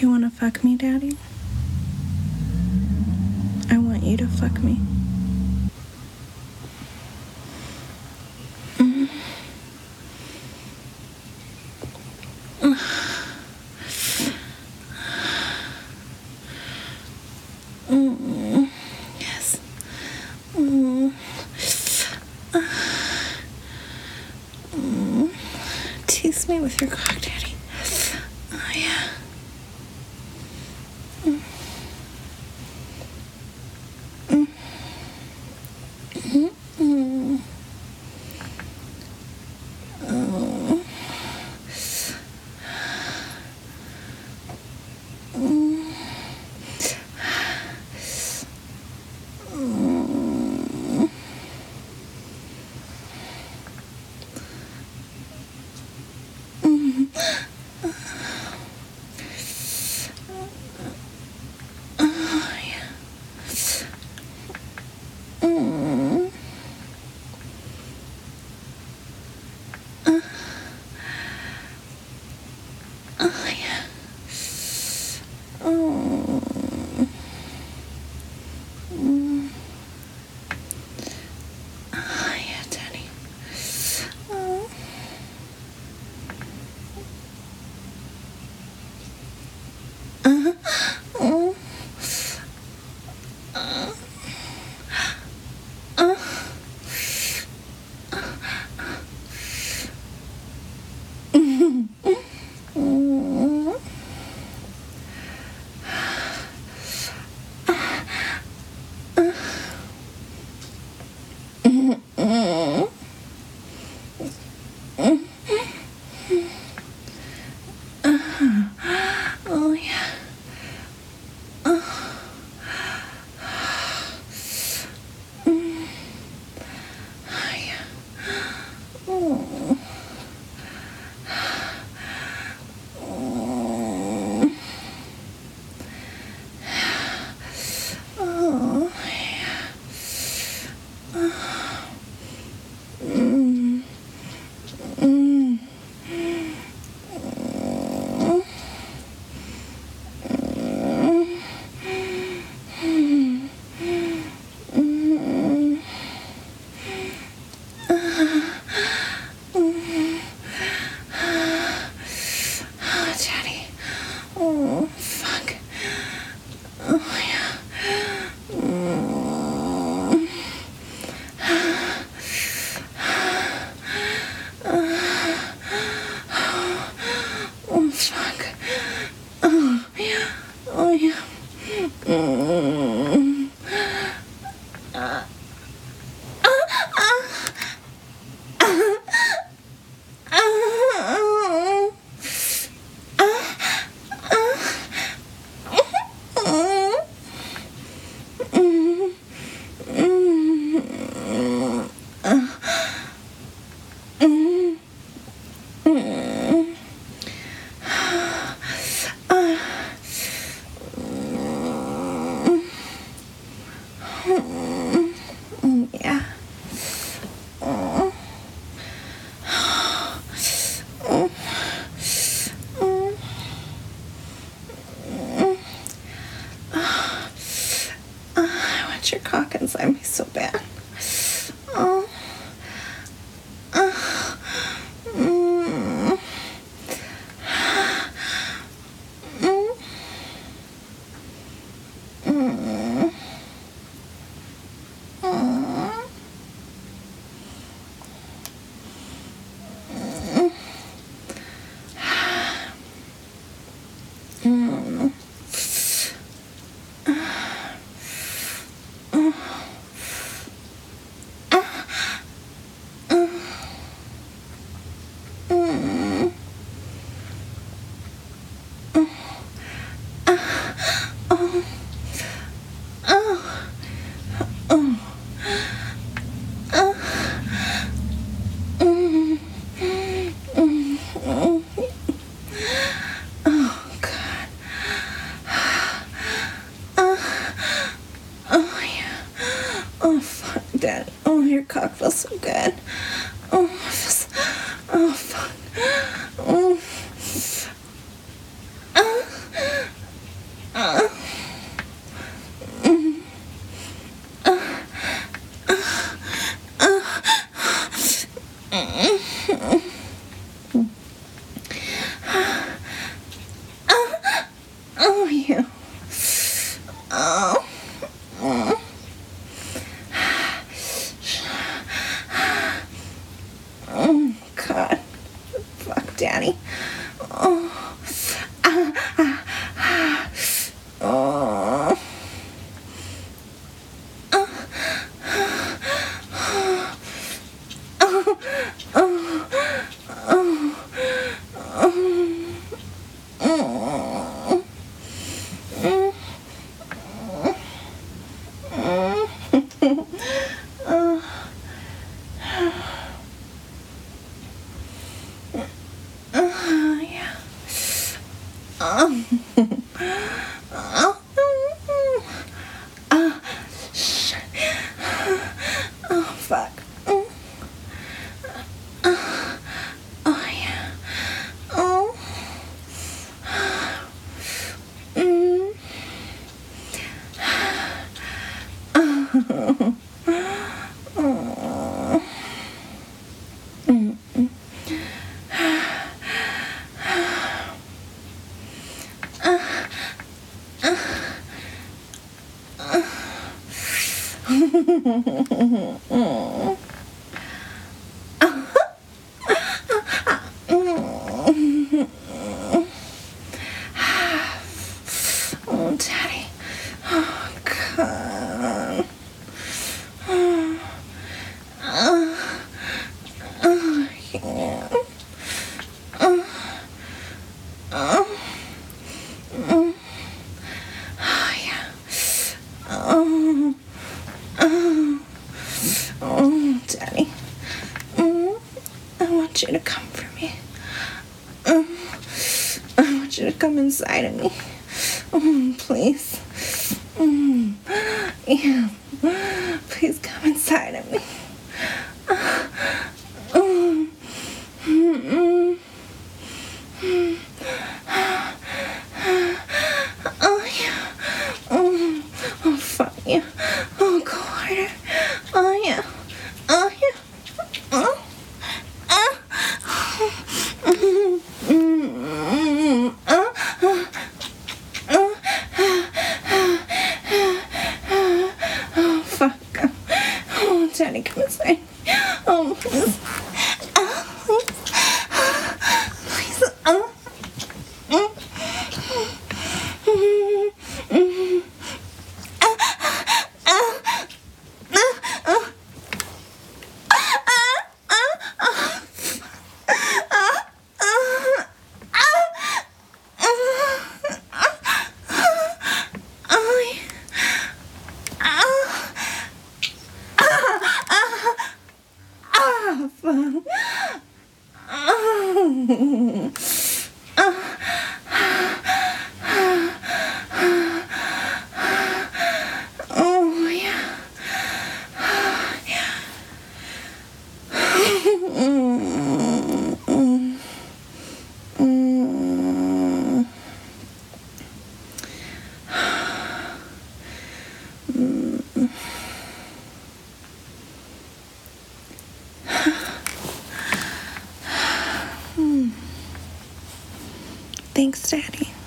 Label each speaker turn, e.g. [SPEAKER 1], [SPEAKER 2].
[SPEAKER 1] you want to fuck me, Daddy? I want you to fuck me. Yes. Tease me with your cock, Daddy. Oh, yeah. Oh, yeah. Daddy. Oh, fuck. Oh, yeah. Oh, fuck. Oh, yeah. Oh, yeah. Yeah. I want your cock inside me so bad. Oh. Oh, fuck. Oh, yeah. Oh. Oh, Daddy. Oh, God. Yeah. Oh, yeah. Oh, Daddy. I want you to come for me. I want you to come inside of me. Please. Yeah. Please come inside of me. Oh, yeah. Oh, fuck yeah. Oh, go harder. Oh, yeah. Oh, yeah. Oh. Oh, fuck. Oh, Daddy, come inside. Oh, please. Please. Please. Oh, yeah. Thanks, Daddy.